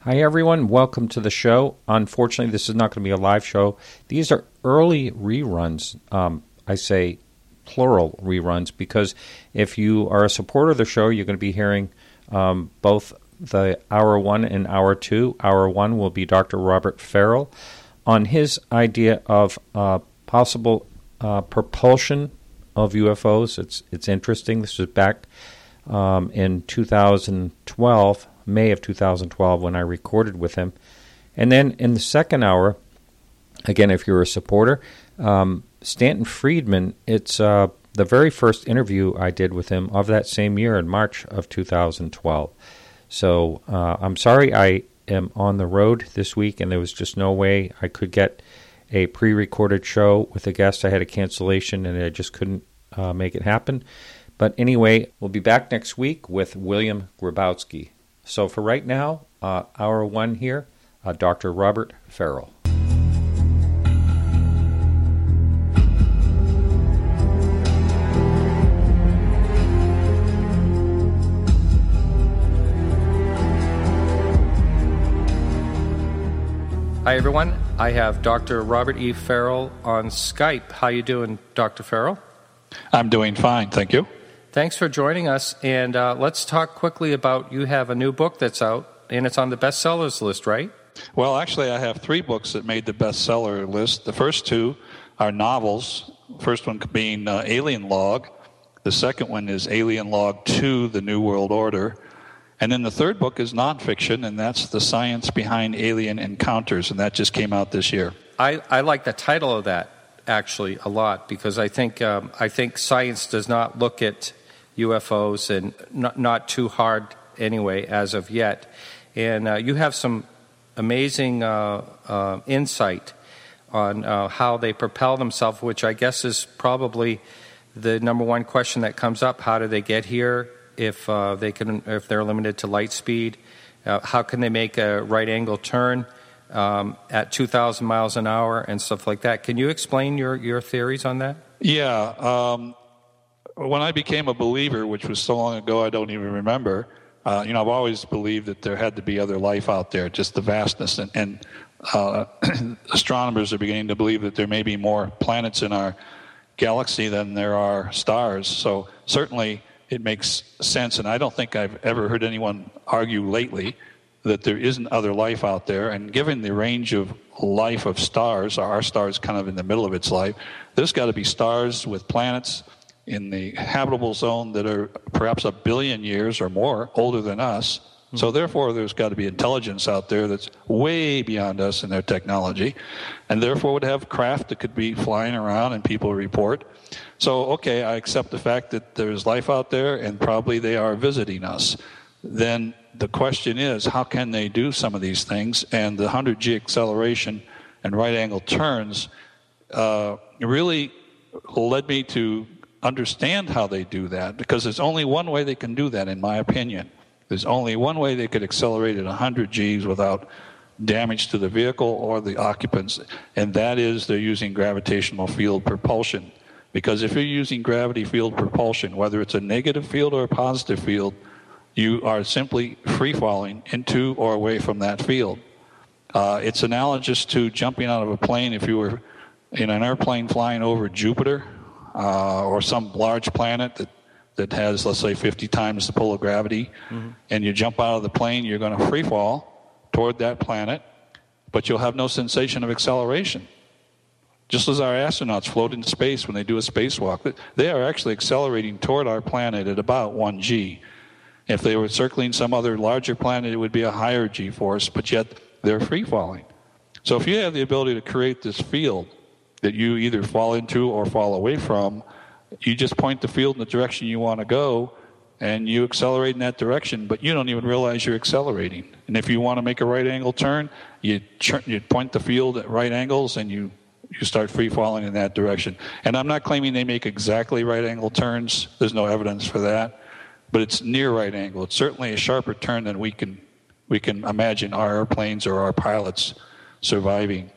Hi, everyone. Welcome to the show. Unfortunately, this is not going to be a live show. These are early reruns. I say plural reruns because if you are a supporter of the show, you're going to be hearing both the Hour 1 and Hour 2. Hour 1 will be Dr. Robert Farrell on his idea of possible propulsion of UFOs. It's interesting. This was back in 2012, May of 2012, when I recorded with him. And then in the second hour, again, if you're a supporter, Stanton Friedman, it's the very first interview I did with him of that same year in March of 2012. So I'm sorry I am on the road this week, and there was just no way I could get a pre-recorded show with a guest. I had a cancellation, and I just couldn't make it happen. But anyway, we'll be back next week with William Grabowski. So for right now, Hour 1 here, Dr. Robert Farrell. Hi, everyone. I have Dr. Robert E. Farrell on Skype. How you doing, Dr. Farrell? I'm doing fine, thank you. Thanks for joining us. And let's talk quickly about, you have a new book that's out, and it's on the bestsellers list, right? Well, actually, I have 3 books that made the bestseller list. The first 2 are novels. The first one being Alien Log. The second one is Alien Log 2, The New World Order. And then the third book is nonfiction, and that's The Science Behind Alien Encounters, and that just came out this year. I like the title of that, actually, a lot, because I think science does not look at UFOs, and not too hard anyway as of yet. And you have some amazing insight on how they propel themselves, which I guess is probably the number one question that comes up. How do they get here? If they're limited to light speed, how can they make a right angle turn at 2,000 miles an hour and stuff like that? Can you explain your theories on that? Yeah. When I became a believer, which was so long ago I don't even remember, I've always believed that there had to be other life out there, just the vastness. And astronomers are beginning to believe that there may be more planets in our galaxy than there are stars. So certainly it makes sense, and I don't think I've ever heard anyone argue lately that there isn't other life out there. And given the range of life of stars, our star is kind of in the middle of its life, there's got to be stars with planets in the habitable zone that are perhaps 1 billion years or more older than us. So therefore, there's got to be intelligence out there that's way beyond us in their technology, and therefore would have craft that could be flying around and people report. So, okay, I accept the fact that there's life out there and probably they are visiting us. Then the question is, how can they do some of these things? And the 100G acceleration and right angle turns really led me to understand how they do that, because there's only one way they can do that, in my opinion. There's only one way they could accelerate at 100 Gs without damage to the vehicle or the occupants, and that is they're using gravitational field propulsion. Because if you're using gravity field propulsion, whether it's a negative field or a positive field, you are simply free-falling into or away from that field. It's analogous to jumping out of a plane if you were in an airplane flying over Jupiter or some large planet that has, let's say, 50 times the pull of gravity, and you jump out of the plane, you're going to free fall toward that planet, but you'll have no sensation of acceleration. Just as our astronauts float into space when they do a spacewalk, they are actually accelerating toward our planet at about 1 G. If they were circling some other larger planet, it would be a higher G force, but yet they're free falling. So if you have the ability to create this field that you either fall into or fall away from, you just point the field in the direction you want to go, and you accelerate in that direction, but you don't even realize you're accelerating. And if you want to make a right angle turn, you point the field at right angles, and you start free falling in that direction. And I'm not claiming they make exactly right angle turns. There's no evidence for that, but it's near right angle. It's certainly a sharper turn than we can imagine our airplanes or our pilots surviving.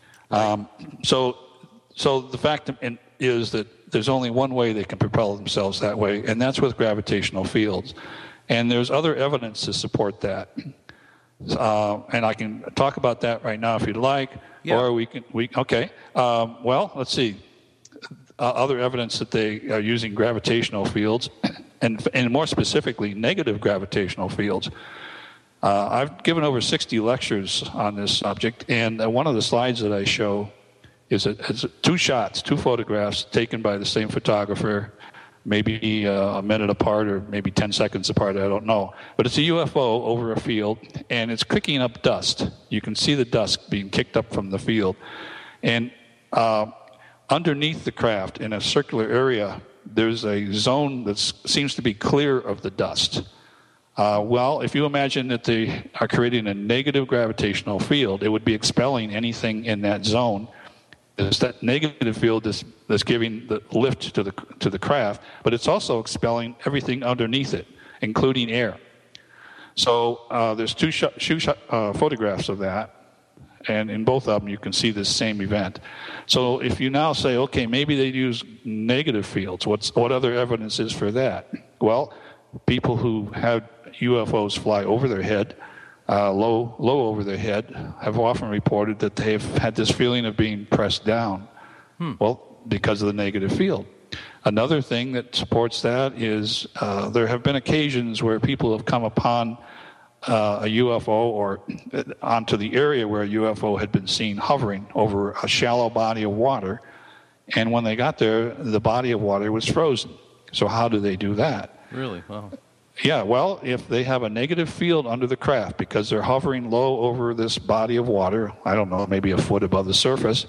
So the fact is that there's only one way they can propel themselves that way, and that's with gravitational fields. And there's other evidence to support that. And I can talk about that right now if you'd like. Yeah. Or okay. Well, let's see. Other evidence that they are using gravitational fields, and more specifically, negative gravitational fields. I've given over 60 lectures on this subject, and one of the slides that I show is two photographs taken by the same photographer, maybe a minute apart or maybe 10 seconds apart, I don't know. But it's a UFO over a field, and it's kicking up dust. You can see the dust being kicked up from the field. And underneath the craft, in a circular area, there's a zone that seems to be clear of the dust. Well, if you imagine that they are creating a negative gravitational field, it would be expelling anything in that zone. It's that negative field that's giving the lift to the craft, but it's also expelling everything underneath it, including air. So there's two photographs of that, and in both of them you can see this same event. So if you now say, okay, maybe they use negative fields, what other evidence is for that? Well, people who have UFOs fly over their head, low over their head, have often reported that they've had this feeling of being pressed down. Well, because of the negative field. Another thing that supports that is there have been occasions where people have come upon a UFO or onto the area where a UFO had been seen hovering over a shallow body of water, and when they got there, the body of water was frozen. So how do they do that? Really? Wow. Yeah, well, if they have a negative field under the craft because they're hovering low over this body of water, I don't know, maybe a foot above the surface,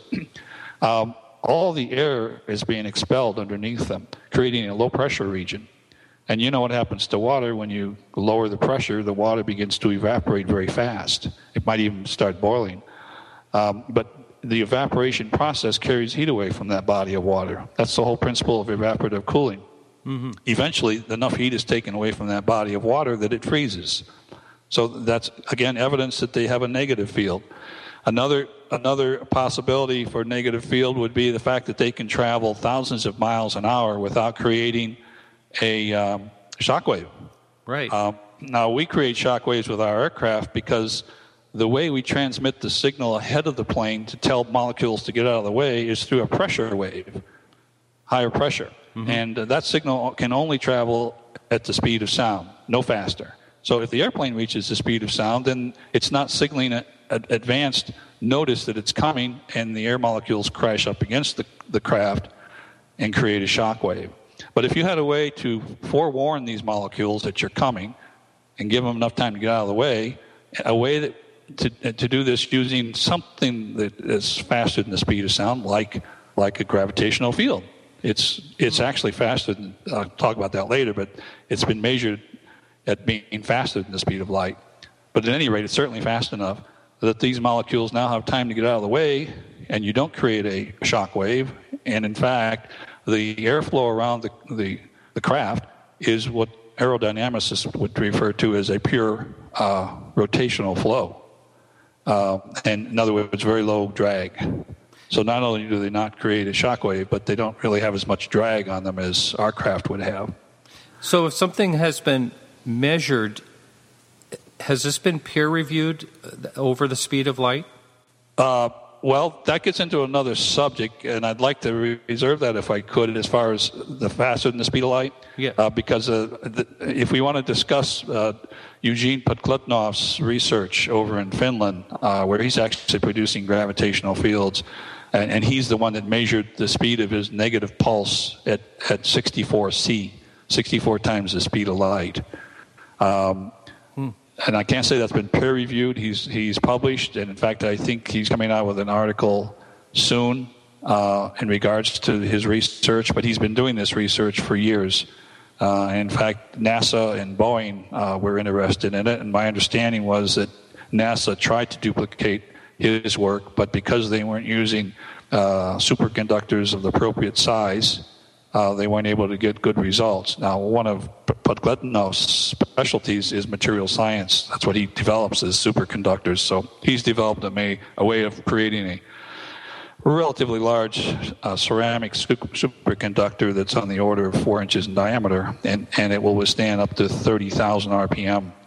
all the air is being expelled underneath them, creating a low-pressure region. And you know what happens to water when you lower the pressure, the water begins to evaporate very fast. It might even start boiling. But the evaporation process carries heat away from that body of water. That's the whole principle of evaporative cooling. Mm-hmm. Eventually, enough heat is taken away from that body of water that it freezes. So that's, again, evidence that they have a negative field. Another possibility for negative field would be the fact that they can travel thousands of miles an hour without creating a shockwave. Right. Now, we create shockwaves with our aircraft because the way we transmit the signal ahead of the plane to tell molecules to get out of the way is through a pressure wave, higher pressure. Mm-hmm. And that signal can only travel at the speed of sound, no faster. So if the airplane reaches the speed of sound, then it's not signaling an advanced notice that it's coming, and the air molecules crash up against the craft and create a shock wave. But if you had a way to forewarn these molecules that you're coming and give them enough time to get out of the way, a way that to do this using something that is faster than the speed of sound, like a gravitational field. It's actually faster than, I'll talk about that later, but it's been measured at being faster than the speed of light. But at any rate, it's certainly fast enough that these molecules now have time to get out of the way, and you don't create a shock wave. And in fact, the airflow around the craft is what aerodynamicists would refer to as a pure rotational flow. And in other words, very low drag. So not only do they not create a shock wave, but they don't really have as much drag on them as our craft would have. So if something has been measured, has this been peer-reviewed over the speed of light? Well, that gets into another subject, and I'd like to reserve that if I could, as far as the faster than the speed of light. Yeah. Because if we want to discuss Eugene Podkletnov's research over in Finland, where he's actually producing gravitational fields, and he's the one that measured the speed of his negative pulse at 64 C, 64 times the speed of light. And I can't say that's been peer-reviewed. He's published, and in fact, I think he's coming out with an article soon in regards to his research, but he's been doing this research for years. In fact, NASA and Boeing were interested in it, and my understanding was that NASA tried to duplicate his work, but because they weren't using superconductors of the appropriate size, they weren't able to get good results. Now, one of Podkletnov's specialties is material science. That's what he develops, is superconductors. So he's developed a way of creating a relatively large ceramic superconductor that's on the order of 4 inches in diameter, and it will withstand up to 30,000 RPM.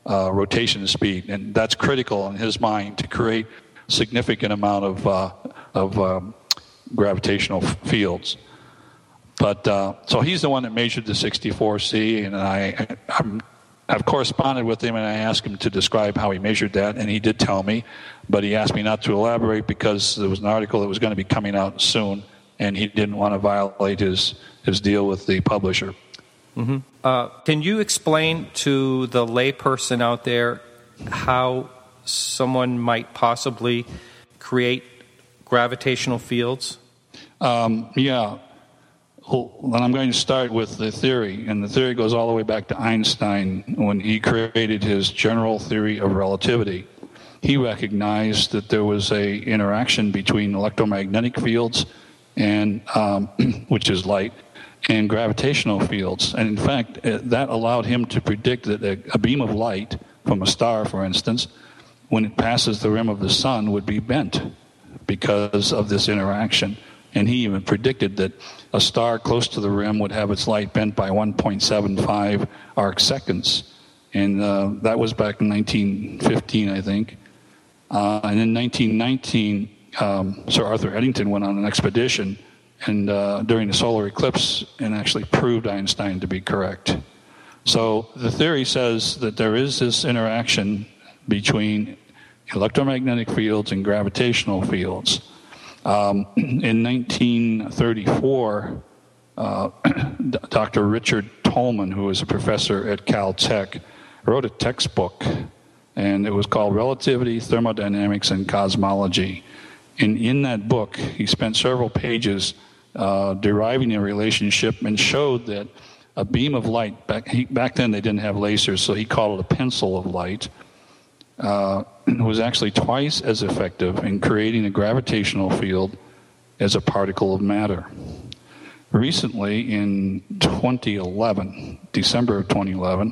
rotation speed, and that's critical in his mind to create significant amount of gravitational fields. But so he's the one that measured the 64C, and I've corresponded with him, and I asked him to describe how he measured that, and he did tell me, but he asked me not to elaborate because there was an article that was going to be coming out soon, and he didn't want to violate his deal with the publisher. Mm-hmm. Can you explain to the layperson out there how someone might possibly create gravitational fields? Yeah. Well, then I'm going to start with the theory, and the theory goes all the way back to Einstein when he created his general theory of relativity. He recognized that there was a interaction between electromagnetic fields and which is light, and gravitational fields. And in fact, that allowed him to predict that a beam of light from a star, for instance, when it passes the rim of the sun, would be bent because of this interaction. And he even predicted that a star close to the rim would have its light bent by 1.75 arc seconds. And that was back in 1915, I think. And in 1919, Sir Arthur Eddington went on an expedition and during the solar eclipse and actually proved Einstein to be correct. So the theory says that there is this interaction between electromagnetic fields and gravitational fields. In 1934, Dr. Richard Tolman, who was a professor at Caltech, wrote a textbook, and it was called Relativity, Thermodynamics, and Cosmology. And in that book, he spent several pages deriving a relationship and showed that a beam of light, back then they didn't have lasers, so he called it a pencil of light, was actually twice as effective in creating a gravitational field as a particle of matter. Recently, in 2011, December of 2011,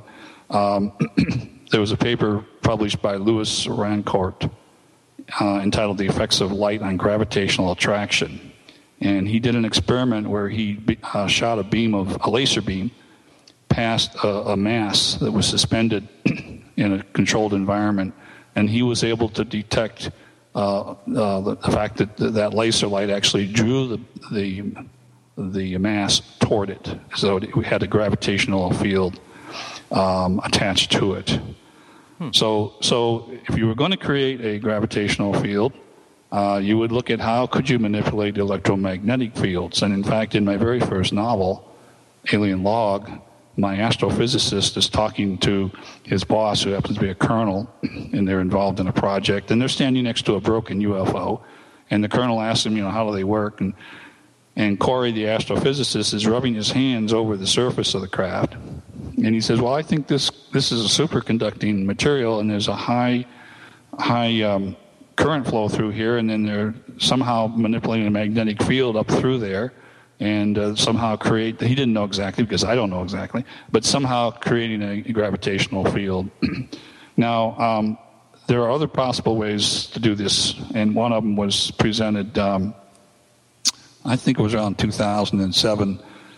there was a paper published by Louis Rancourt entitled The Effects of Light on Gravitational Attraction. And he did an experiment where he shot a laser beam past a mass that was suspended in a controlled environment, and he was able to detect the fact that that laser light actually drew the mass toward it, so it had a gravitational field attached to it. So if you were going to create a gravitational field, you would look at how could you manipulate electromagnetic fields. And in fact, in my very first novel, Alien Log, my astrophysicist is talking to his boss, who happens to be a colonel, and they're involved in a project, and they're standing next to a broken UFO, and the colonel asks him, how do they work? And Corey, the astrophysicist, is rubbing his hands over the surface of the craft, and he says, well, I think this is a superconducting material, and there's a high current flow through here, and then they're somehow manipulating a magnetic field up through there, and somehow create, he didn't know exactly, because I don't know exactly, but somehow creating a gravitational field. Now, there are other possible ways to do this, and one of them was presented, I think it was around 2007.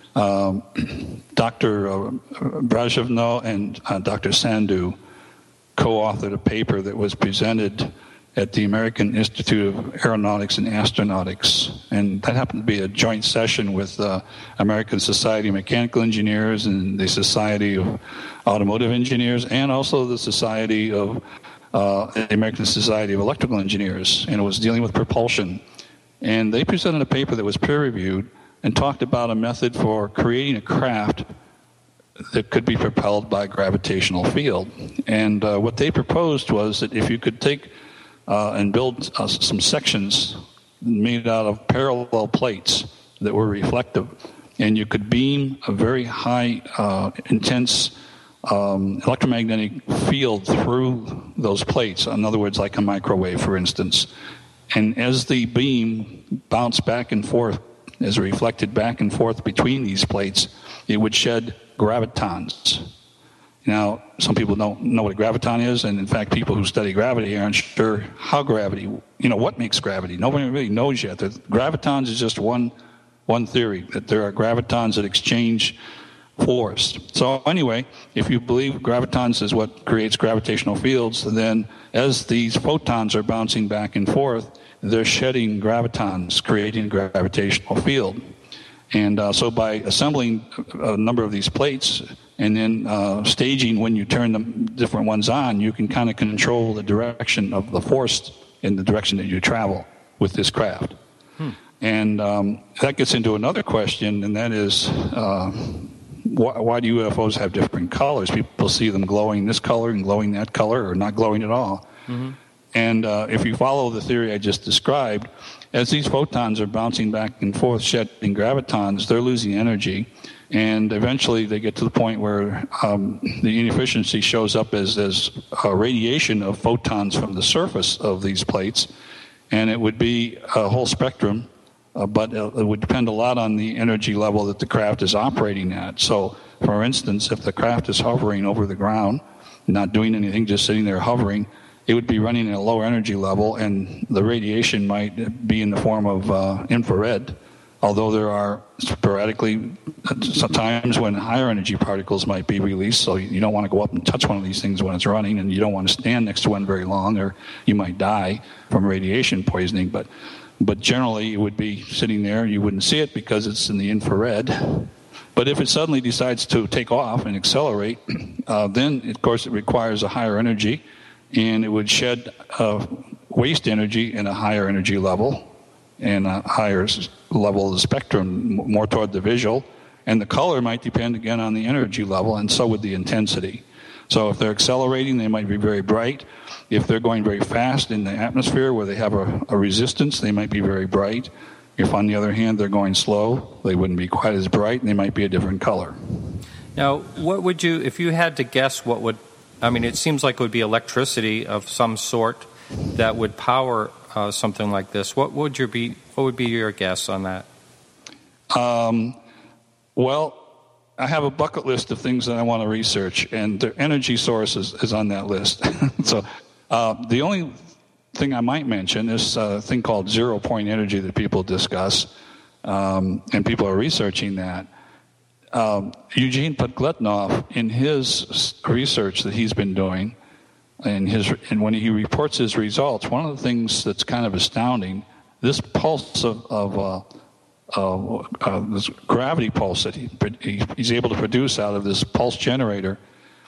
Dr. Brezhnev and Dr. Sandhu co-authored a paper that was presented at the American Institute of Aeronautics and Astronautics, and that happened to be a joint session with the American Society of Mechanical Engineers and the Society of Automotive Engineers, and also the Society of the American Society of Electrical Engineers, and it was dealing with propulsion. And they presented a paper that was peer-reviewed and talked about a method for creating a craft that could be propelled by a gravitational field. And what they proposed was that if you could take and build some sections made out of parallel plates that were reflective, and you could beam a very high, intense electromagnetic field through those plates, in other words, like a microwave, for instance. And as the beam bounced back and forth, as reflected back and forth between these plates, it would shed gravitons. Now, some people don't know what a graviton is, and in fact, people who study gravity aren't sure how gravity, what makes gravity. Nobody really knows yet. Gravitons is just one theory, that there are gravitons that exchange force. So anyway, if you believe gravitons is what creates gravitational fields, then as these photons are bouncing back and forth, they're shedding gravitons, creating a gravitational field. And so by assembling a number of these plates and then staging when you turn the different ones on, you can kind of control the direction of the force in the direction that you travel with this craft. And that gets into another question, and that is why do UFOs have different colors? People see them glowing this color and glowing that color, or not glowing at all. And if you follow the theory I just described, as these photons are bouncing back and forth, shedding gravitons, they're losing energy. And eventually they get to the point where the inefficiency shows up as a radiation of photons from the surface of these plates. And it would be a whole spectrum, but it would depend a lot on the energy level that the craft is operating at. So, for instance, if the craft is hovering over the ground, not doing anything, just sitting there hovering, it would be running at a lower energy level, and the radiation might be in the form of infrared, although there are sporadically times when higher energy particles might be released, so you don't want to go up and touch one of these things when it's running, and you don't want to stand next to one very long, or you might die from radiation poisoning. But generally, it would be sitting there, and you wouldn't see it because it's in the infrared. But if it suddenly decides to take off and accelerate, then, of course, it requires a higher energy, and it would shed waste energy in a higher energy level and a higher level of the spectrum, more toward the visual. And the color might depend, again, on the energy level, and so would the intensity. So if they're accelerating, they might be very bright. If they're going very fast in the atmosphere where they have a resistance, they might be very bright. If, on the other hand, they're going slow, they wouldn't be quite as bright, and they might be a different color. Now, what would you, if you had to guess what would, I mean, it seems like it would be electricity of some sort that would power something like this. What would be your guess on that? Well, I have a bucket list of things that I want to research, and the energy source is on that list. So the only thing I might mention is a thing called zero-point energy that people discuss, and people are researching that. Eugene Podkletnov, in his research that he's been doing, and when he reports his results, one of the things that's kind of astounding, this pulse of this gravity pulse that he's able to produce out of this pulse generator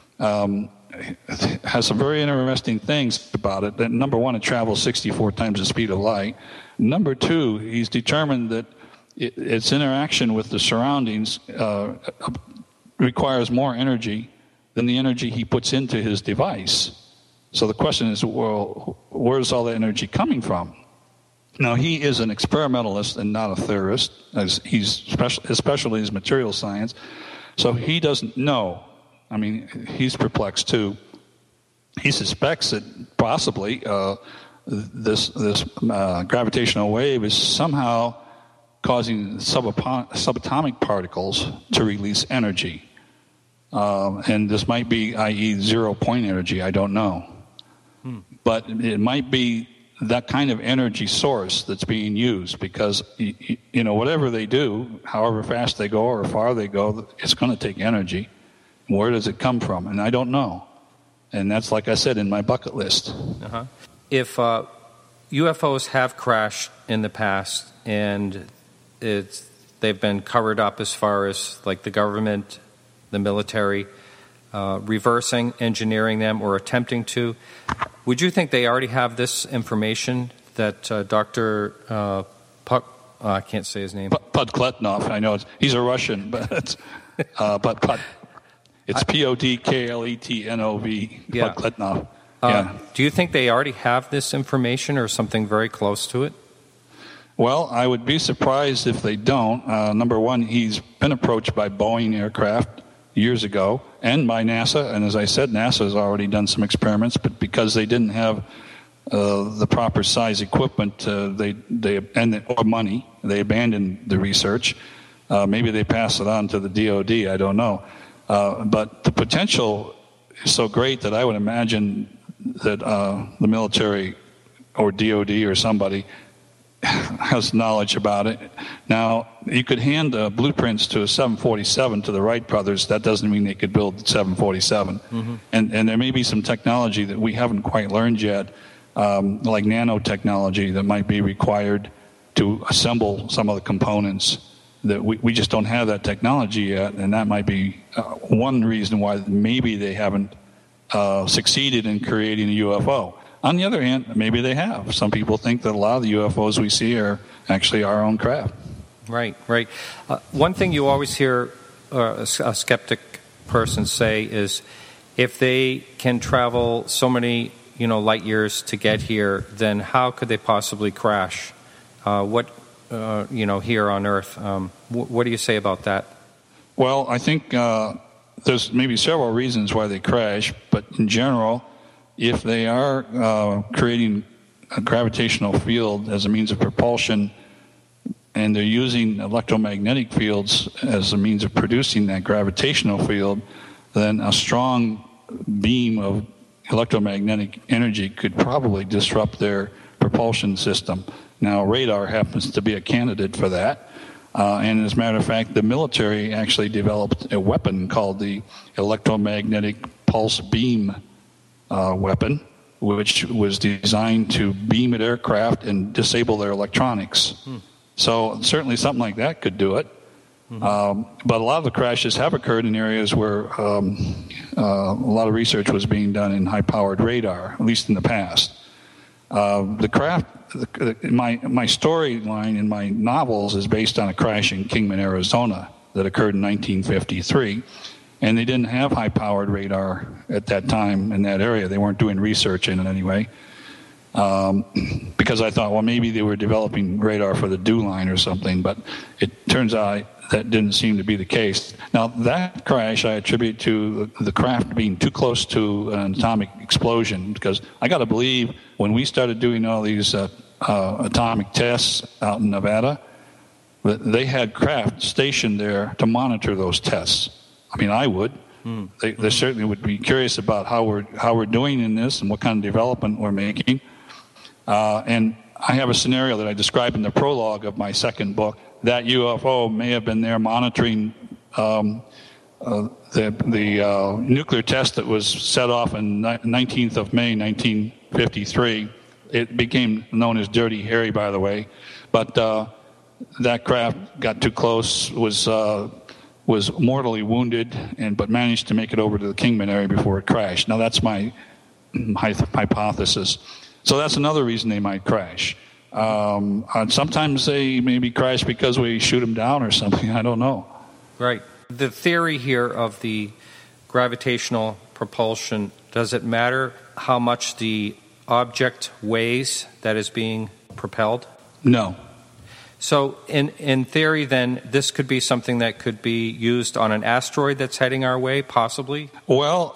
has some very interesting things about it. That, number one, it travels 64 times the speed of light. Number two, he's determined that its interaction with the surroundings requires more energy than the energy he puts into his device. So the question is, well, where's all the energy coming from? Now, he is an experimentalist and not a theorist, as especially his material science, so he doesn't know. I mean, he's perplexed too. He suspects that possibly this gravitational wave is somehow causing subatomic particles to release energy. And this might be, i.e., zero-point energy, I don't know. But it might be that kind of energy source that's being used, because, you know, whatever they do, however fast they go or far they go, it's going to take energy. Where does it come from? And I don't know. And that's, like I said, in my bucket list. If UFOs have crashed in the past and they've been covered up as far as like the government, the military, reversing engineering them or attempting to, would you think they already have this information that Dr. I can't say his name. Podkletnov. I know he's a Russian, but it's it's Podkletnov. Yeah. Podkletnov. Do you think they already have this information or something very close to it? Well, I would be surprised if they don't. Number one, he's been approached by Boeing aircraft years ago and by NASA. And as I said, NASA has already done some experiments, but because they didn't have the proper size equipment or money, they abandoned the research. Maybe they passed it on to the DOD, I don't know. But the potential is so great that I would imagine that the military or DOD or somebody has knowledge about it. Now, you could hand blueprints to a 747 to the Wright brothers. That doesn't mean they could build the 747. Mm-hmm. And there may be some technology that we haven't quite learned yet, like nanotechnology, that might be required to assemble some of the components. That we just don't have that technology yet, and that might be one reason why maybe they haven't succeeded in creating a UFO. On the other hand, maybe they have. Some people think that a lot of the UFOs we see are actually our own craft. Right. One thing you always hear a skeptic person say is, if they can travel so many light years to get here, then how could they possibly crash? Here on Earth. What do you say about that? Well, I think there's maybe several reasons why they crash, but in general, if they are creating a gravitational field as a means of propulsion, and they're using electromagnetic fields as a means of producing that gravitational field, then a strong beam of electromagnetic energy could probably disrupt their propulsion system. Now, radar happens to be a candidate for that. And as a matter of fact, the military actually developed a weapon called the electromagnetic pulse beam weapon, which was designed to beam at aircraft and disable their electronics. So certainly something like that could do it. But a lot of the crashes have occurred in areas where a lot of research was being done in high-powered radar, at least in the past. The craft, my storyline in my novels is based on a crash in Kingman, Arizona that occurred in 1953. And they didn't have high-powered radar at that time in that area. They weren't doing research in it anyway. Because I thought, well, maybe they were developing radar for the DEW line or something, but it turns out that didn't seem to be the case. Now, that crash I attribute to the craft being too close to an atomic explosion, because I got to believe when we started doing all these atomic tests out in Nevada, that they had craft stationed there to monitor those tests. I mean, I would. They certainly would be curious about how we're doing in this and what kind of development we're making. And I have a scenario that I describe in the prologue of my second book. That UFO may have been there monitoring the nuclear test that was set off on 19th of May, 1953. It became known as Dirty Harry, by the way. But that craft got too close, was mortally wounded, but managed to make it over to the Kingman area before it crashed. Now, that's my hypothesis. So that's another reason they might crash. Sometimes they maybe crash because we shoot them down or something. I don't know. Right. The theory here of the gravitational propulsion, does it matter how much the object weighs that is being propelled? No. So in theory, then, this could be something that could be used on an asteroid that's heading our way, possibly? Well,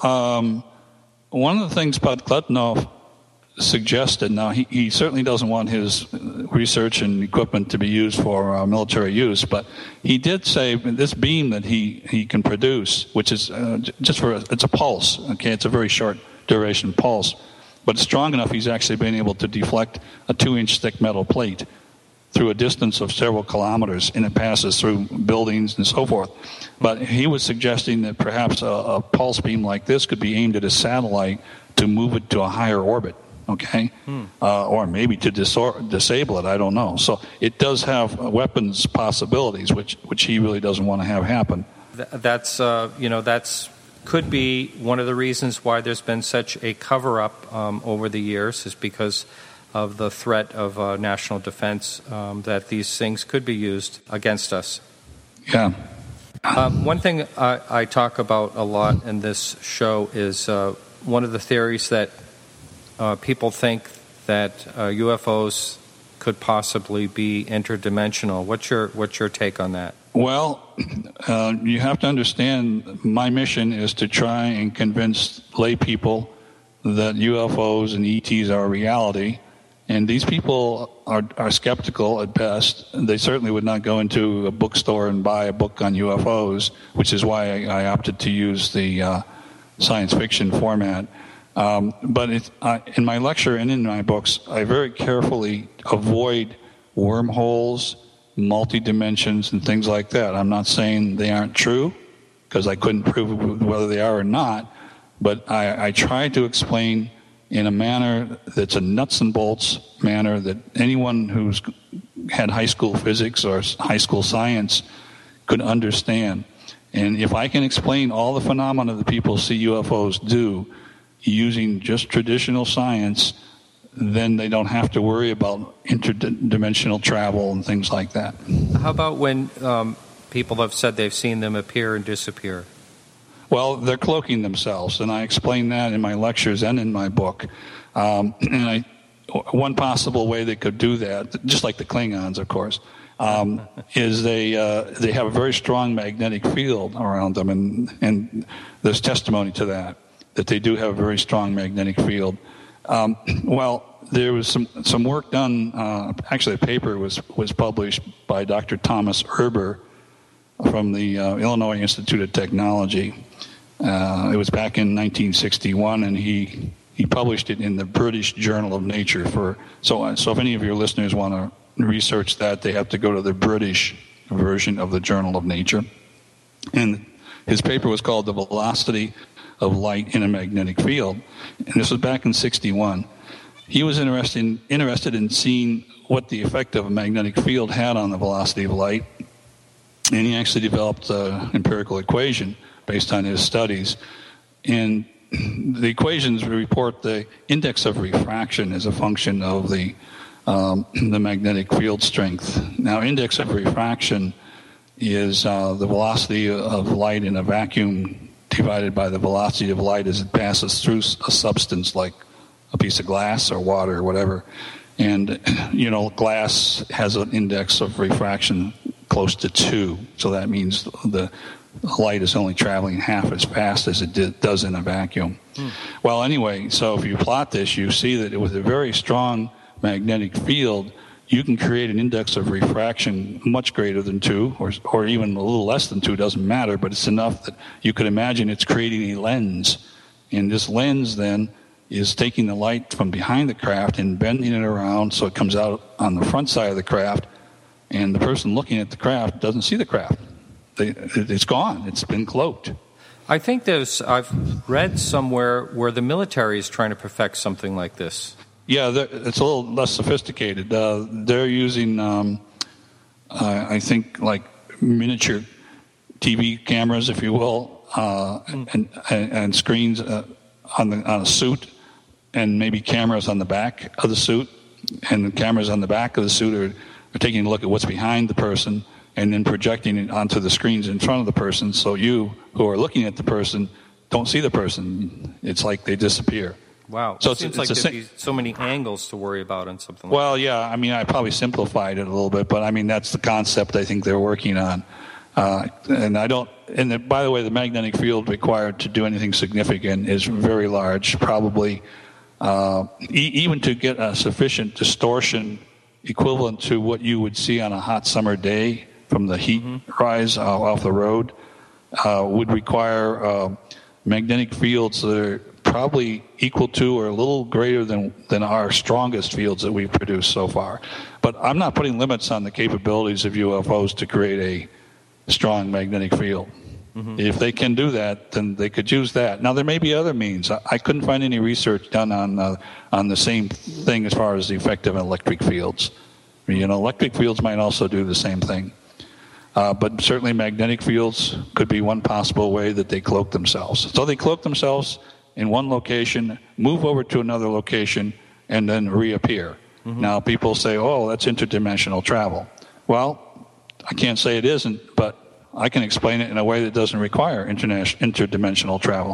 one of the things Podkletnov suggested, now he certainly doesn't want his research and equipment to be used for military use, but he did say this beam that he can produce, which is it's a pulse, okay, it's a very short duration pulse, but it's strong enough he's actually been able to deflect a 2-inch thick metal plate through a distance of several kilometers, and it passes through buildings and so forth. But he was suggesting that perhaps a pulse beam like this could be aimed at a satellite to move it to a higher orbit, okay? Or maybe to disable it, I don't know. So it does have weapons possibilities, which he really doesn't want to have happen. That's could be one of the reasons why there's been such a cover-up over the years, is because of the threat of national defense, that these things could be used against us. Yeah. One thing I talk about a lot in this show is one of the theories that people think that UFOs could possibly be interdimensional. What's your take on that? Well, you have to understand, my mission is to try and convince lay people that UFOs and ETs are a reality. And these people are skeptical at best. They certainly would not go into a bookstore and buy a book on UFOs, which is why I opted to use the science fiction format. But in my lecture and in my books, I very carefully avoid wormholes, multi-dimensions, and things like that. I'm not saying they aren't true, because I couldn't prove whether they are or not, but I try to explain in a manner that's a nuts and bolts manner that anyone who's had high school physics or high school science could understand. And if I can explain all the phenomena that people see UFOs do using just traditional science, then they don't have to worry about interdimensional travel and things like that. How about when people have said they've seen them appear and disappear? Well, they're cloaking themselves, and I explain that in my lectures and in my book. One possible way they could do that, just like the Klingons, of course, is they have a very strong magnetic field around them, and there's testimony to that they do have a very strong magnetic field. Well, there was some work done. Actually, a paper was published by Dr. Thomas Erber from the Illinois Institute of Technology. It was back in 1961, and he published it in the British Journal of Nature. So if any of your listeners want to research that, they have to go to the British version of the Journal of Nature. And his paper was called "The Velocity of Light in a Magnetic Field," and this was back in 61. He was interested in seeing what the effect of a magnetic field had on the velocity of light, and he actually developed an empirical equation based on his studies. And the equations report the index of refraction as a function of the magnetic field strength. Now, index of refraction is the velocity of light in a vacuum divided by the velocity of light as it passes through a substance like a piece of glass or water or whatever. And, glass has an index of refraction close to 2. So that means the light is only traveling half as fast as it does in a vacuum. Well, anyway, so if you plot this, you see that with a very strong magnetic field, you can create an index of refraction much greater than 2, or even a little less than 2, doesn't matter, but it's enough that you could imagine it's creating a lens. And this lens then is taking the light from behind the craft and bending it around so it comes out on the front side of the craft, and the person looking at the craft doesn't see the craft. It's gone. It's been cloaked. I think I've read somewhere where the military is trying to perfect something like this. Yeah, it's a little less sophisticated. They're using, I think, like miniature TV cameras, if you will, and screens on a suit, and maybe cameras on the back of the suit. And the cameras on the back of the suit are taking a look at what's behind the person and then projecting it onto the screens in front of the person, so you, who are looking at the person, don't see the person. It's like they disappear. Wow. So it seems like there's so many angles to worry about in something like that. Well, yeah, I mean, I probably simplified it a little bit, but I mean, that's the concept I think they're working on. And by the way, the magnetic field required to do anything significant is very large, probably even to get a sufficient distortion equivalent to what you would see on a hot summer day from the heat rise off the road, would require magnetic fields that are probably equal to or a little greater than our strongest fields that we've produced so far. But I'm not putting limits on the capabilities of UFOs to create a strong magnetic field. If they can do that, then they could use that. Now, there may be other means. I couldn't find any research done on the same thing as far as the effect of electric fields. Electric fields might also do the same thing. But certainly magnetic fields could be one possible way that they cloak themselves. So they cloak themselves in one location, move over to another location, and then reappear. Now, people say, oh, that's interdimensional travel. Well, I can't say it isn't, but I can explain it in a way that doesn't require interdimensional travel.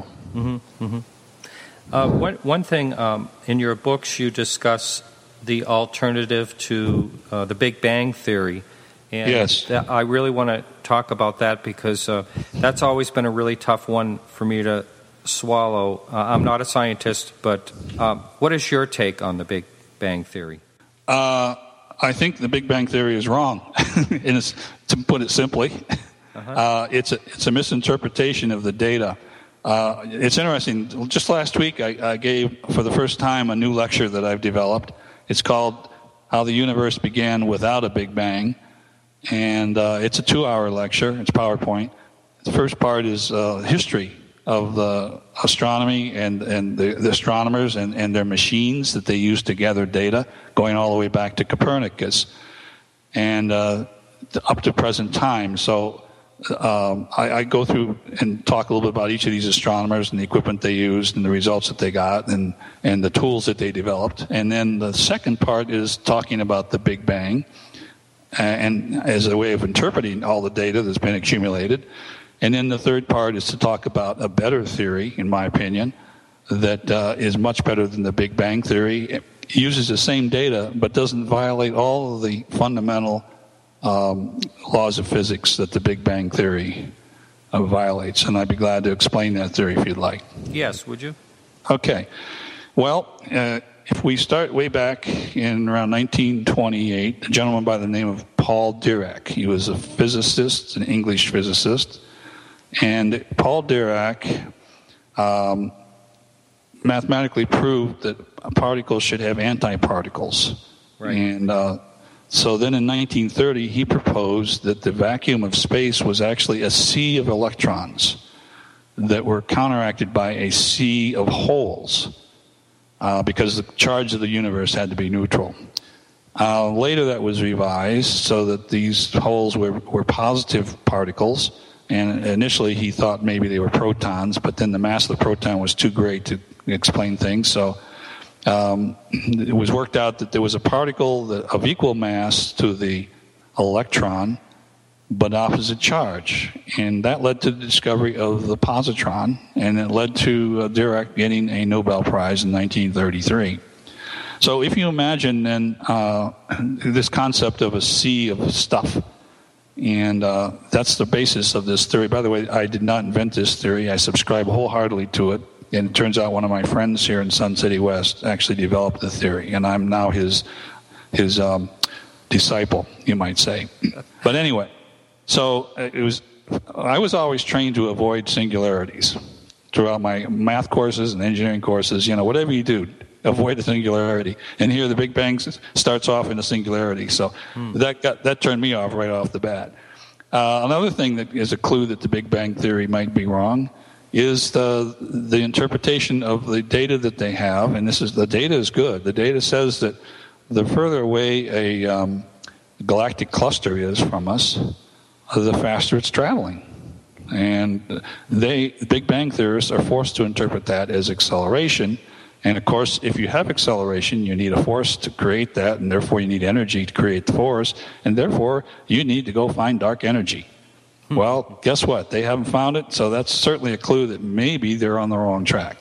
One thing, in your books you discuss the alternative to the Big Bang Theory. And yes. I really want to talk about that because that's always been a really tough one for me to swallow. I'm not a scientist, but what is your take on the Big Bang Theory? I think the Big Bang Theory is wrong, to put it simply. It's a misinterpretation of the data. It's interesting. Just last week, I gave, for the first time, a new lecture that I've developed. It's called how the universe began without a Big Bang. And it's a 2-hour lecture. It's PowerPoint. The first part is history of the astronomy and the astronomers and their machines that they use to gather data, going all the way back to Copernicus and up to present time. So I go through and talk a little bit about each of these astronomers and the equipment they used and the results that they got and the tools that they developed. And then the second part is talking about the Big Bang and as a way of interpreting all the data that's been accumulated. And then the third part is to talk about a better theory, in my opinion, that is much better than the Big Bang theory. It uses the same data but doesn't violate all of the fundamental laws of physics that the Big Bang theory violates. And I'd be glad to explain that theory if you'd like. Yes, would you? Okay. Well, if we start way back in around 1928, a gentleman by the name of Paul Dirac. He was a physicist, an English physicist. And Paul Dirac mathematically proved that particles should have antiparticles. Right. And so then in 1930, he proposed that the vacuum of space was actually a sea of electrons that were counteracted by a sea of holes because the charge of the universe had to be neutral. Later that was revised so that these holes were positive particles. And initially he thought maybe they were protons, but then the mass of the proton was too great to explain things. So it was worked out that there was a particle of equal mass to the electron, but opposite charge. And that led to the discovery of the positron, and it led to Dirac getting a Nobel Prize in 1933. So if you imagine then this concept of a sea of stuff, and that's the basis of this theory. By the way, I did not invent this theory. I subscribe wholeheartedly to it. And it turns out one of my friends here in Sun City West actually developed the theory, and I'm now his disciple, you might say. But anyway, so I was always trained to avoid singularities throughout my math courses and engineering courses. Whatever you do, avoid the singularity. And here the Big Bang starts off in a singularity. So that turned me off right off the bat. Another thing that is a clue that the Big Bang theory might be wrong is the interpretation of the data that they have. And the data is good. The data says that the further away a galactic cluster is from us, the faster it's traveling. And the Big Bang theorists are forced to interpret that as acceleration. And of course, if you have acceleration, you need a force to create that, and therefore you need energy to create the force, and therefore you need to go find dark energy. Well, guess what? They haven't found it, so that's certainly a clue that maybe they're on the wrong track.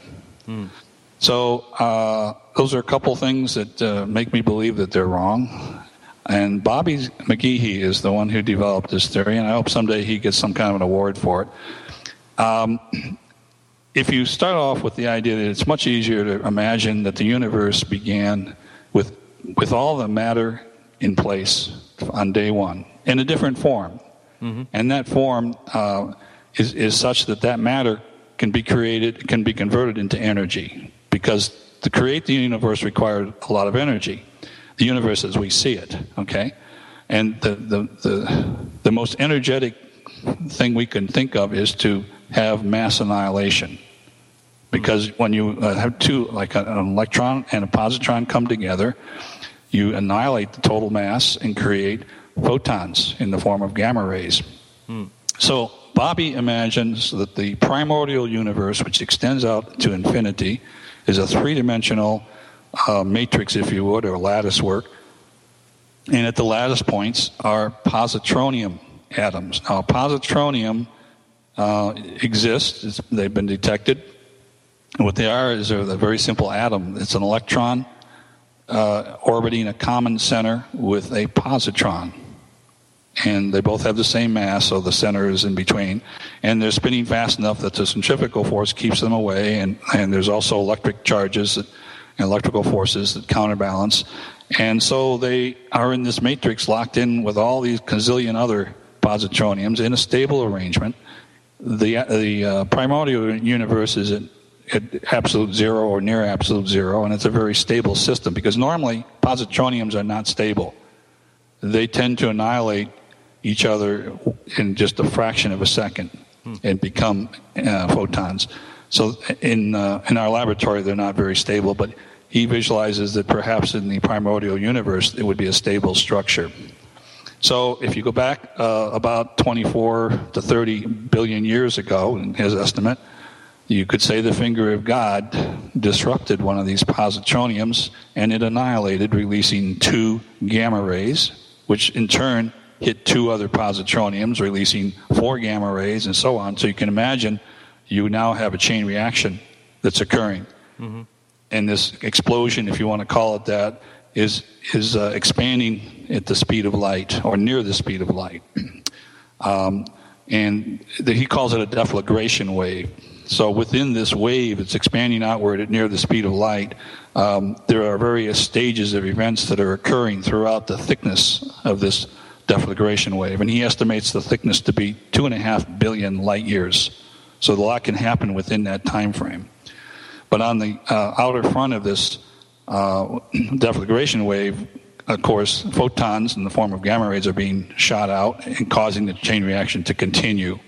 So those are a couple things that make me believe that they're wrong. And Bobby McGehee is the one who developed this theory, and I hope someday he gets some kind of an award for it. If you start off with the idea that it's much easier to imagine that the universe began with all the matter in place on day one, in a different form. And that form is such that matter can be created, can be converted into energy. Because to create the universe required a lot of energy. The universe as we see it, okay? And the most energetic thing we can think of is to have mass annihilation. Because when you have two, like an electron and a positron come together, you annihilate the total mass and create photons in the form of gamma rays. So Bobby imagines that the primordial universe, which extends out to infinity, is a three-dimensional matrix, if you would, or lattice work. And at the lattice points are positronium atoms. Now, positronium exists. They've been detected. And what they are is a very simple atom. It's an electron orbiting a common center with a positron. And they both have the same mass, so the center is in between. And they're spinning fast enough that the centrifugal force keeps them away. And there's also electric charges and electrical forces that counterbalance. And so they are in this matrix locked in with all these gazillion other positroniums in a stable arrangement. The primordial universe is at absolute zero or near absolute zero, and it's a very stable system because normally positroniums are not stable. They tend to annihilate each other in just a fraction of a second and become photons. So in our laboratory, they're not very stable, but he visualizes that perhaps in the primordial universe, it would be a stable structure. So if you go back about 24 to 30 billion years ago, in his estimate, you could say the finger of God disrupted one of these positroniums, and it annihilated, releasing 2 gamma rays, which in turn hit 2 other positroniums, releasing 4 gamma rays, and so on. So you can imagine you now have a chain reaction that's occurring. Mm-hmm. And this explosion, if you want to call it that, is expanding at the speed of light, or near the speed of light. And he calls it a deflagration wave. So within this wave, it's expanding outward at near the speed of light. There are various stages of events that are occurring throughout the thickness of this deflagration wave. And he estimates the thickness to be 2.5 billion light years. So a lot can happen within that time frame. But on the outer front of this deflagration wave, of course, photons in the form of gamma rays are being shot out and causing the chain reaction to continue.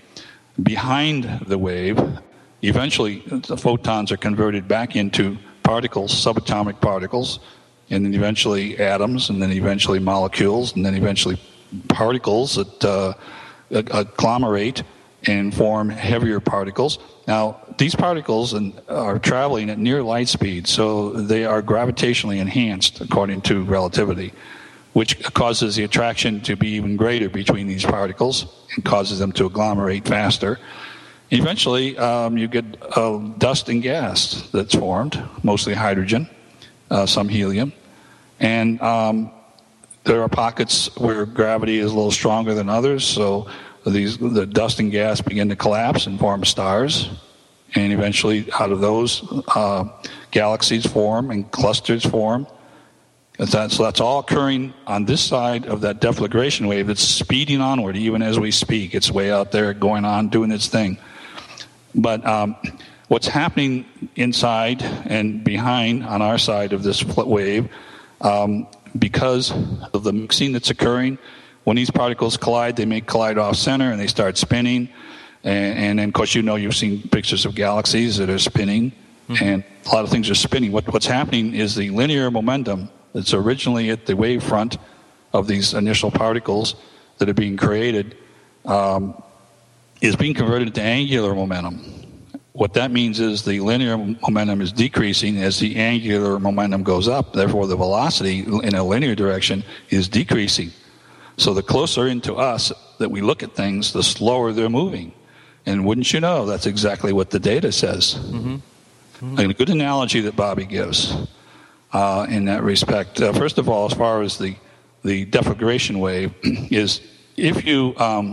Behind the wave, eventually the photons are converted back into particles, subatomic particles, and then eventually atoms, and then eventually molecules, and then eventually particles that agglomerate and form heavier particles. Now, these particles are traveling at near light speed, so they are gravitationally enhanced according to relativity, which causes the attraction to be even greater between these particles and causes them to agglomerate faster. Eventually, you get dust and gas that's formed, mostly hydrogen, some helium, and there are pockets where gravity is a little stronger than others, so the dust and gas begin to collapse and form stars, and eventually out of those galaxies form and clusters form. So that's all occurring on this side of that deflagration wave that's speeding onward even as we speak. It's way out there going on, doing its thing. But what's happening inside and behind on our side of this wave, because of the mixing that's occurring, when these particles collide, they may collide off-center and they start spinning. And then, of course, you've seen pictures of galaxies that are spinning, and a lot of things are spinning. What's happening is the linear momentum that's originally at the wave front of these initial particles that are being created is being converted to angular momentum. What that means is the linear momentum is decreasing as the angular momentum goes up. Therefore, the velocity in a linear direction is decreasing. So the closer into us that we look at things, the slower they're moving. And wouldn't you know, that's exactly what the data says. Mm-hmm. Mm-hmm. A good analogy that Bobby gives in that respect. First of all, as far as the deflagration wave, is if you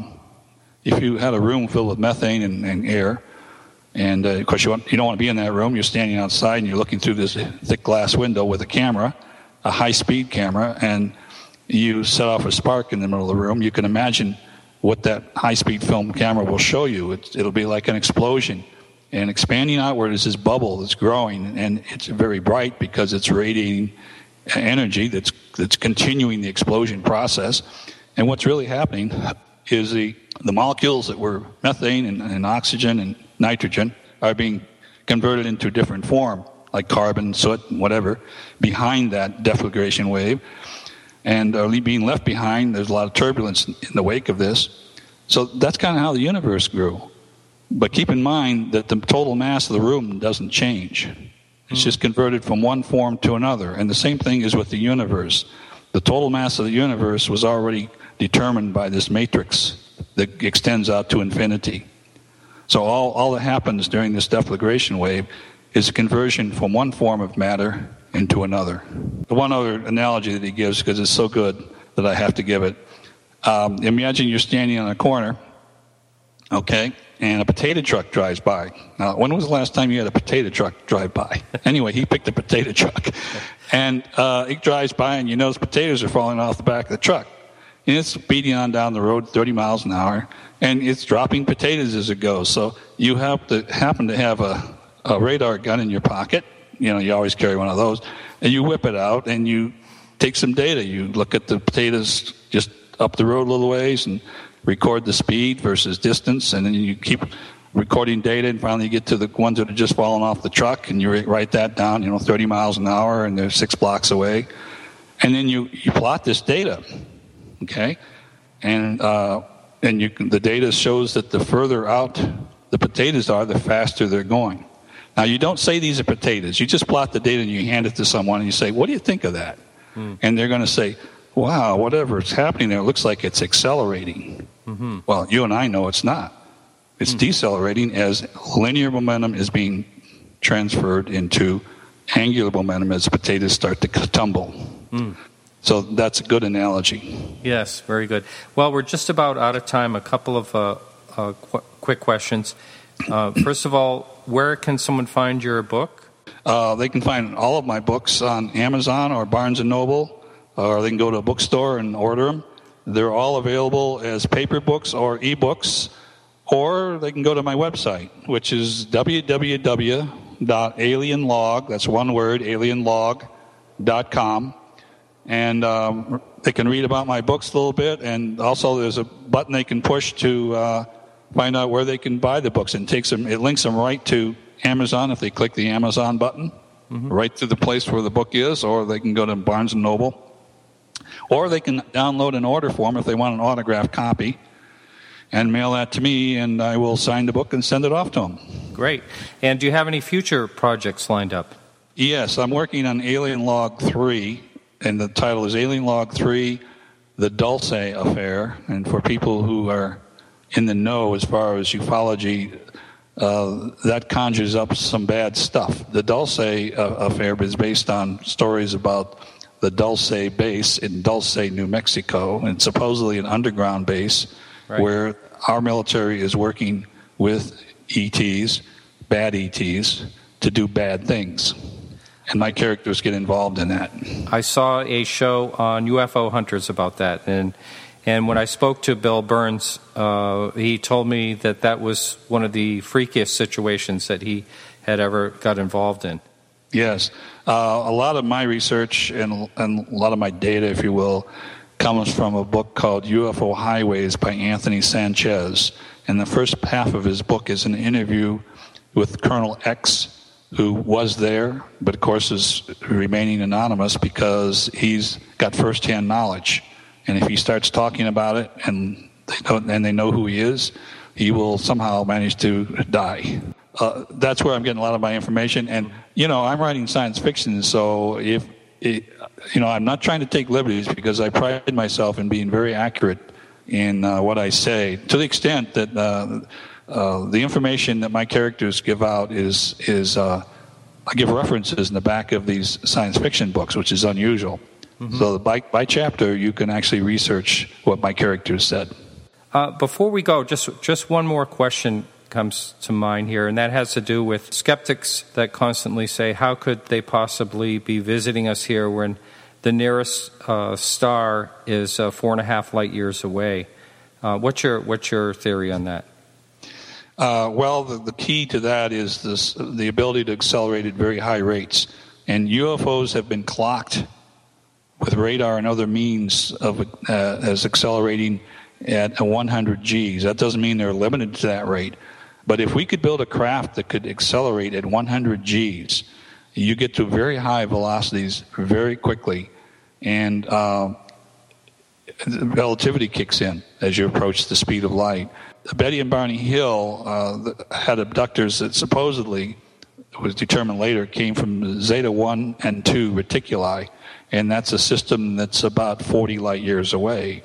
had a room filled with methane and air, and of course you don't want to be in that room, you're standing outside and you're looking through this thick glass window with a camera, a high-speed camera, and you set off a spark in the middle of the room, you can imagine what that high-speed film camera will show you. It'll be like an explosion. And expanding outward is this bubble that's growing, and it's very bright because it's radiating energy that's continuing the explosion process. And what's really happening is the molecules that were methane and oxygen and nitrogen are being converted into a different form, like carbon, soot, and whatever, behind that deflagration wave. And are being left behind. There's a lot of turbulence in the wake of this. So that's kind of how the universe grew. But keep in mind that the total mass of the room doesn't change. It's just converted from one form to another. And the same thing is with the universe. The total mass of the universe was already determined by this matrix that extends out to infinity. So all that happens during this deflagration wave is a conversion from one form of matter into another. The one other analogy that he gives, because it's so good that I have to give it. Imagine you're standing on a corner, okay, and a potato truck drives by. Now, when was the last time you had a potato truck drive by? Anyway, he picked a potato truck. And it drives by, and you notice potatoes are falling off the back of the truck. And it's speeding on down the road 30 miles an hour, and it's dropping potatoes as it goes. So you have to happen to have a a radar gun in your pocket. You know, you always carry one of those, and you whip it out and you take some data. You look at the potatoes just up the road a little ways and record the speed versus distance, and then you keep recording data, and finally you get to the ones that are just falling off the truck, and you write that down, 30 miles an hour, and they're 6 blocks away. And then you plot this data, okay? And the data shows that the further out the potatoes are, the faster they're going. Now, you don't say these are potatoes. You just plot the data and you hand it to someone and you say, what do you think of that? And they're going to say, wow, whatever's happening there looks like it's accelerating. Mm-hmm. Well, you and I know it's not. It's decelerating as linear momentum is being transferred into angular momentum as potatoes start to tumble. So that's a good analogy. Yes, very good. Well, we're just about out of time. A couple of quick questions. First of all, where can someone find your book? They can find all of my books on Amazon or Barnes & Noble, or they can go to a bookstore and order them. They're all available as paper books or e-books, or they can go to my website, which is www.alienlog, that's one word, alienlog.com. And they can read about my books a little bit, and also there's a button they can push to find out where they can buy the books. And it links them right to Amazon if they click the Amazon button, right to the place where the book is, or they can go to Barnes & Noble. Or they can download an order form if they want an autographed copy and mail that to me, and I will sign the book and send it off to them. Great. And do you have any future projects lined up? Yes, I'm working on Alien Log 3, and the title is Alien Log 3, The Dulce Affair. And for people who are in the know as far as ufology, that conjures up some bad stuff. The Dulce Affair is based on stories about the Dulce base in Dulce, New Mexico, and supposedly an underground base where our military is working with ETs, bad ETs, to do bad things. And my characters get involved in that. I saw a show on UFO Hunters about that, and when I spoke to Bill Burns, he told me that was one of the freakiest situations that he had ever got involved in. Yes. A lot of my research and a lot of my data, if you will, comes from a book called UFO Highways by Anthony Sanchez. And the first half of his book is an interview with Colonel X, who was there, but of course is remaining anonymous because he's got first-hand knowledge. And if he starts talking about it and they know who he is, he will somehow manage to die. That's where I'm getting a lot of my information. And, I'm writing science fiction, so I'm not trying to take liberties because I pride myself in being very accurate in what I say, to the extent that the information that my characters give out is I give references in the back of these science fiction books, which is unusual. Mm-hmm. So by chapter, you can actually research what my characters said. Before we go, just one more question comes to mind here, and that has to do with skeptics that constantly say, how could they possibly be visiting us here when the nearest star is 4.5 light years away? What's your theory on that? Well, the key to that is the ability to accelerate at very high rates. And UFOs have been clocked with radar and other means as accelerating at 100 Gs. That doesn't mean they're limited to that rate. But if we could build a craft that could accelerate at 100 Gs, you get to very high velocities very quickly, and relativity kicks in as you approach the speed of light. Betty and Barney Hill had abductors that supposedly, it was determined later, came from Zeta 1 and 2 reticuli, and that's a system that's about 40 light years away.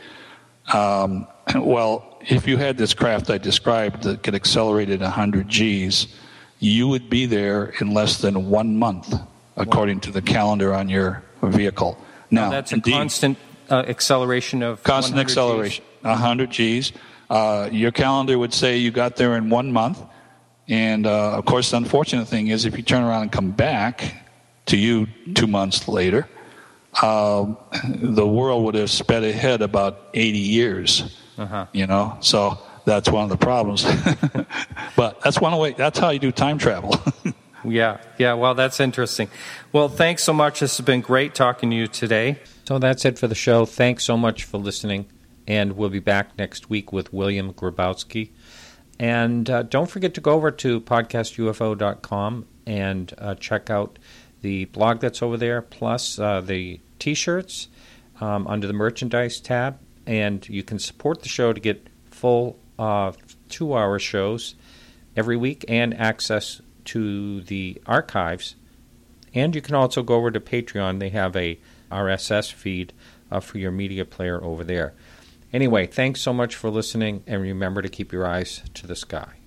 Well, if you had this craft I described that could accelerate at 100 Gs, you would be there in less than 1 month, according to the calendar on your vehicle. Now that's indeed, a constant acceleration of constant acceleration, 100 Gs. Your calendar would say you got there in 1 month. And, of course, the unfortunate thing is if you turn around and come back to you 2 months later, the world would have sped ahead about 80 years, so that's one of the problems. But that's one way. That's how you do time travel. Yeah. Well, that's interesting. Well, thanks so much. This has been great talking to you today. So that's it for the show. Thanks so much for listening, and we'll be back next week with William Grabowski. And don't forget to go over to podcastufo.com and check out the blog that's over there, plus the T-shirts under the merchandise tab. And you can support the show to get full 2-hour shows every week and access to the archives. And you can also go over to Patreon. They have a RSS feed for your media player over there. Anyway, thanks so much for listening, and remember to keep your eyes to the sky.